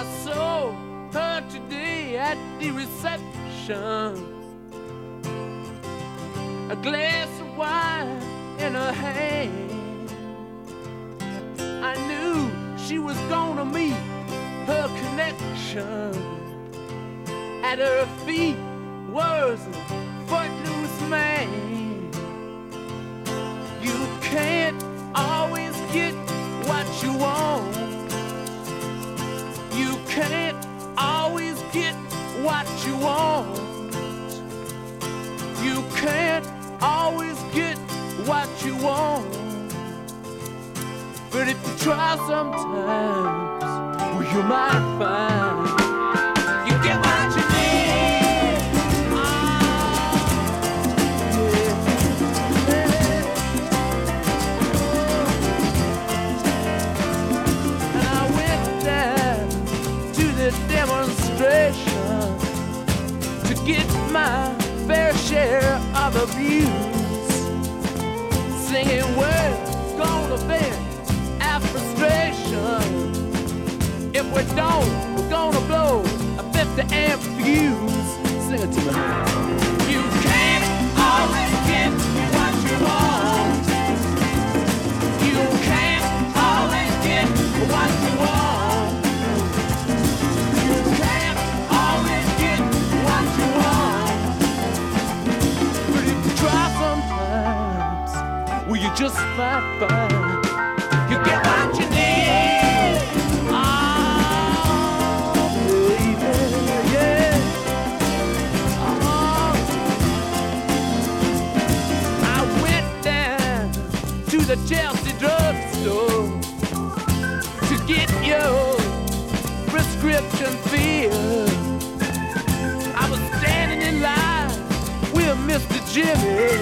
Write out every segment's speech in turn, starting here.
I saw her today at the reception, a glass of wine in her hand. I knew she was gonna meet her connection. At her feet was a footloose man. You can't always get what you want. You can't always get what you want. You can't always get what you want. But if you try sometimes, well, you might find you get what you need. Oh, yeah. And I went down to the demonstration to get my fair share of abuse, singing we're gonna vent our frustration. If we don't, we're gonna blow a 50 amp fuse. Sing it to me. You can't always get what you want. You can't always get what you want. You can't always get what you want. But if you try sometimes, well, you just might find you get what you need. Oh, baby, yeah. Oh. I went down to the Chelsea drugstore to get your prescription filled. I was standing in line with Mr. Jimmy.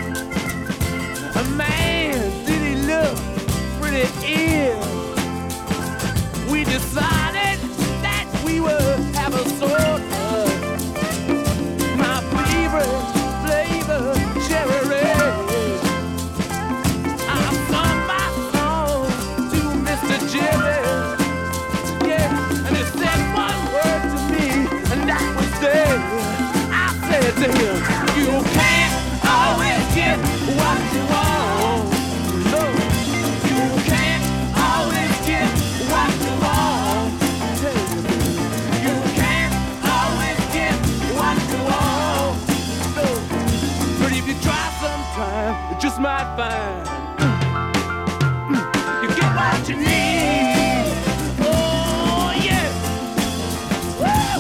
A man, did he look pretty ill? We decided that we would have a soda. My favorite flavor, cherry red. I sung my song to Mr. Jimmy, yeah, and he said one word to me, and that was there. I said to him, you can't always get what you want. No, you can't always get what you want. You can't always get what you want. No, but if you try sometime, you just might find you get what you need. Oh yeah. Woo!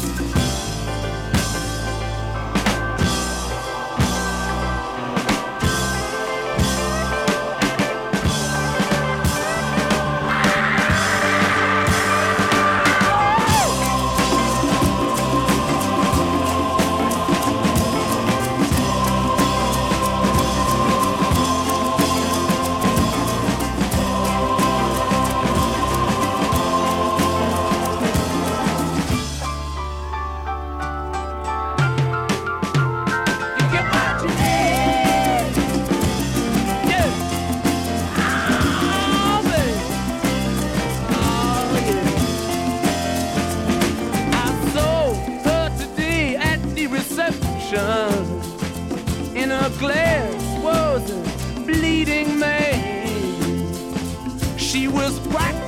You get what you need. Yeah. Oh, baby. Oh, yeah. I saw her today at the reception. In her glass was a bleeding man. She was practicing